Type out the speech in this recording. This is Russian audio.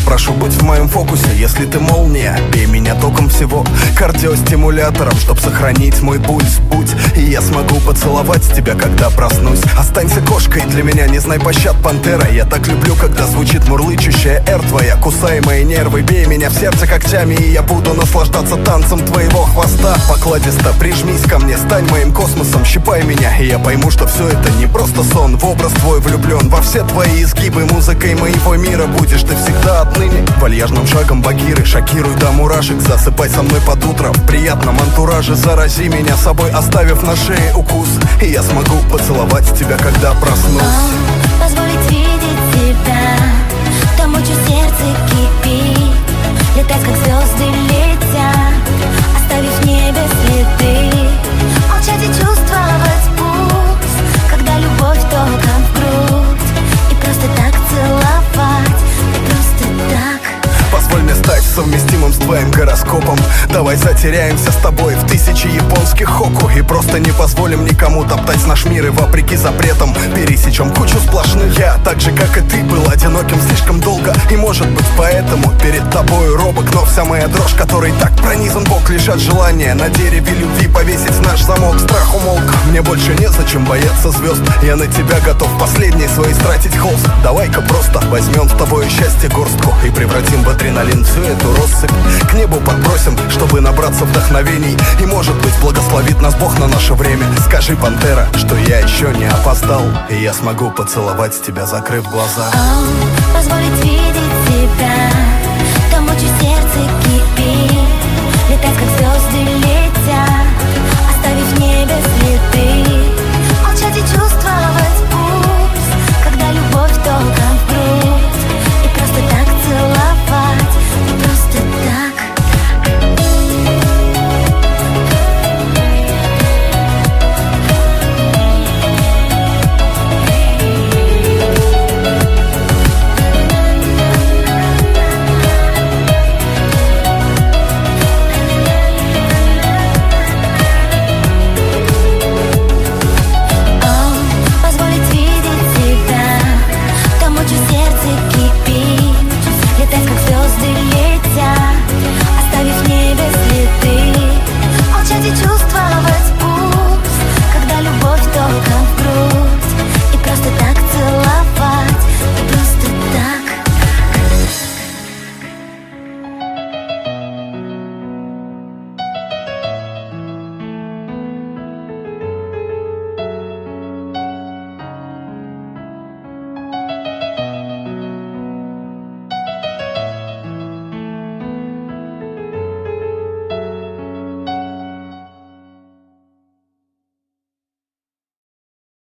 попрошу, будь в моем фокусе. Если ты молния, бей меня током всего кардиостимулятором, чтоб сохранить мой пульс. Будь, и я смогу поцеловать тебя, когда проснусь. Останься кошкой для меня, не знай пощад, пантера. Я так люблю, когда звучит мурлычущая эр твоя. Кусай мои нервы, бей меня в сердце когтями, и я буду наслаждаться танцем твоего хвоста. Покладисто прижмись ко мне, стань моим космосом, щипай меня, и я пойму, что все это не просто сон. В образ твой влюблен, во все твои изгибы. Музыкой моего мира будешь ты всегда отныне. Вальяжным шагом багиры, шокируй до мурашек. Засыпай со мной под утро в приятном антураже. Зарази меня собой, оставив на шее укус, и я смогу поцеловать тебя, когда проснусь. Позволить видеть тебя, там учу сердце кипит, летать, как звезды летят, оставив в небе следы. Молчать и чувствовать пульс, когда любовь током в грудь, и просто так целовать, и просто так. Позволь мне стать совместимым с твоим гороскопом. Давай затеряемся с тобой в 1000 японских хоку, и просто не позволим никому топтать наш мир, и вопреки запретам пересечем кучу сплошных. Я, так же как и ты, был одиноким слишком долго, и может быть поэтому перед тобой робок. Но вся моя дрожь, которой так пронизан бок, лишь от желания на дереве любви повесить наш замок. Страх умолк, мне больше незачем бояться звезд. Я на тебя готов последние свои стратить холст. Давай-ка просто возьмем с тобой счастье горстку и превратим в адреналин всю эту россыпь. К небу подбросим, чтобы набраться вдохновений, и, может быть, благословит нас Бог на наше время. Скажи, пантера, что я еще не опоздал, и я смогу поцеловать тебя, закрыв глаза. Позволить видеть тебя,